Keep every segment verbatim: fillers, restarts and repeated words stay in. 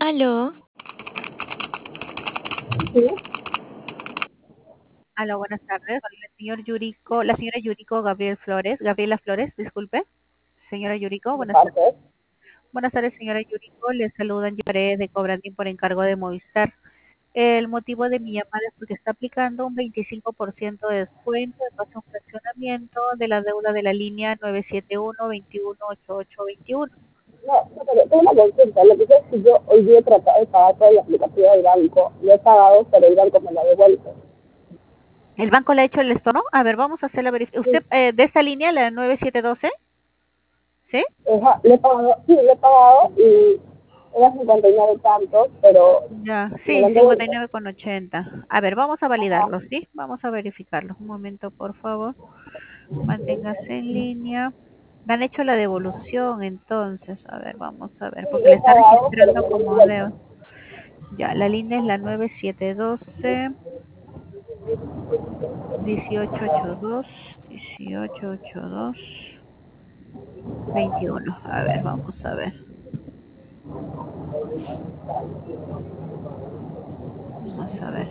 Aló, Sí, Aló, buenas tardes. Con el señor Yuriko, la señora Yuriko Gabriel Flores, Gabriela Flores, disculpe. Señora Yuriko, de buenas tardes. parte. Buenas tardes, señora Yuriko. Le saludan Paredes de Cobrandín por encargo de Movistar. El motivo de mi llamada es porque está aplicando un veinticinco por ciento de descuento en base a un fraccionamiento de la deuda de la línea nueve siete uno, veintiuno, ochenta y ocho veintiuno. No, no, pero tengo una consulta. Lo que pasa es que yo hoy día he tratado de pagar por la aplicación del banco. Lo he pagado, pero el banco me lo ha devuelto. ¿El banco le ha hecho el esto, no? A ver, vamos a hacer la verificación. Sí, ¿Usted eh, de esta línea, la nueve siete uno dos, sí? ajá, lo he pagado, sí, lo he pagado y era cincuenta y nueve tantos, pero Ya, me lo sí, han cincuenta y devuelto. nueve con ochenta. A ver, vamos a Ajá. validarlo, ¿sí? Vamos a verificarlo. Un momento, por favor. Manténgase en línea. Me han hecho la devolución, entonces. A ver, vamos a ver, Sí, porque lo le he está pagado, pero registrando me lo han como devuelto. deuda. Ya, la línea es la nueve siete uno dos, dieciocho ochenta y dos, dieciocho ochenta y dos, veintiuno. A ver, vamos a ver. Vamos a ver.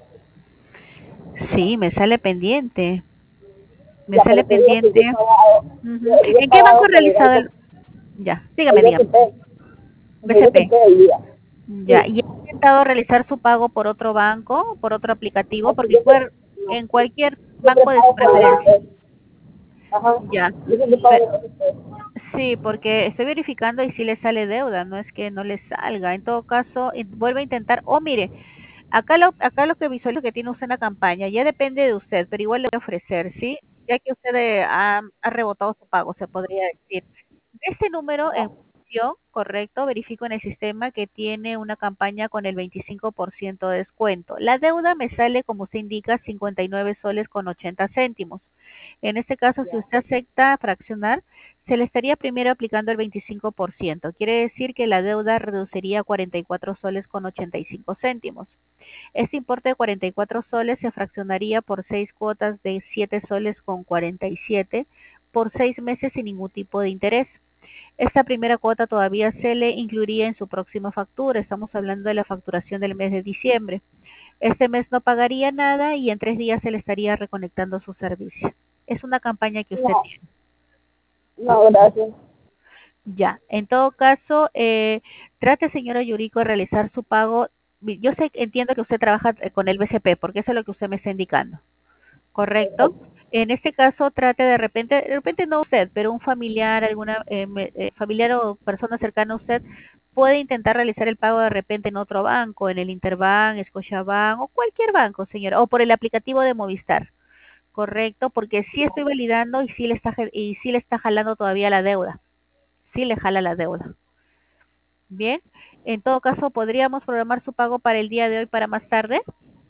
Sí, me sale pendiente. Me Ya, sale pero te digo que yo he pendiente. pagado, yo, Ujú. yo he ¿En qué banco pagado ha por el realizado banco, el...? Ya, el dígame, dígame. B C P, el B C P. B C P del día. Ya, Sí, ¿y ha intentado realizar su pago por otro banco, por otro aplicativo? no, pues Porque yo, puede no, en cualquier siempre banco de su pago por el preferencia. B C P. Ajá, Ya. yo siempre pago Pe- por el B C P. sí, porque estoy verificando y si le sale deuda, no es que no le salga. En todo caso, in- vuelve a intentar. O mire, acá lo, acá lo que visualizo que tiene usted en la campaña, ya depende de usted, pero igual le voy a ofrecer, ¿sí? Ya que usted eh, ha, ha rebotado su pago, se podría decir. Este número en función, correcto, verifico en el sistema que tiene una campaña con el veinticinco por ciento de descuento. La deuda me sale, como usted indica, cincuenta y nueve soles con ochenta céntimos. En este caso, si usted acepta fraccionar, se le estaría primero aplicando el veinticinco por ciento. Quiere decir que la deuda reduciría a cuarenta y cuatro soles con ochenta y cinco céntimos. Este importe de cuarenta y cuatro soles se fraccionaría por seis cuotas de siete soles con cuarenta y siete por seis meses sin ningún tipo de interés. Esta primera cuota todavía se le incluiría en su próxima factura. Estamos hablando de la facturación del mes de diciembre. Este mes no pagaría nada y en tres días se le estaría reconectando su servicio. Es una campaña que usted No, tiene. no, gracias. Ya, en todo caso, eh, trate, señora Yuriko, de realizar su pago. Yo sé, entiendo que usted trabaja eh, con el B C P, porque eso es lo que usted me está indicando. ¿Correcto? En este caso, trate de repente, de repente no usted, pero un familiar, alguna eh, me- eh, familiar o persona cercana a usted puede intentar realizar el pago de repente en otro banco, en el Interbank, Scotiabank o cualquier banco, señora, o por el aplicativo de Movistar. ¿Correcto? Porque sí estoy validando y sí le está ge- y sí le está jalando todavía la deuda. Sí le jala la deuda. Bien. En todo caso, podríamos programar su pago para el día de hoy para más tarde.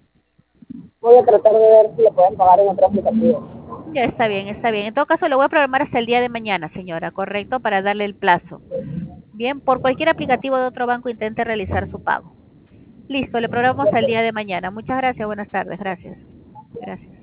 Voy a tratar de ver si lo pueden pagar en otro aplicativo. Ya está bien, está bien. En todo caso, lo voy a programar hasta el día de mañana, señora, ¿correcto? Para darle el plazo. Bien, por cualquier aplicativo de otro banco intente realizar su pago. Listo, le programamos al día de mañana. Muchas gracias, buenas tardes, gracias. Gracias.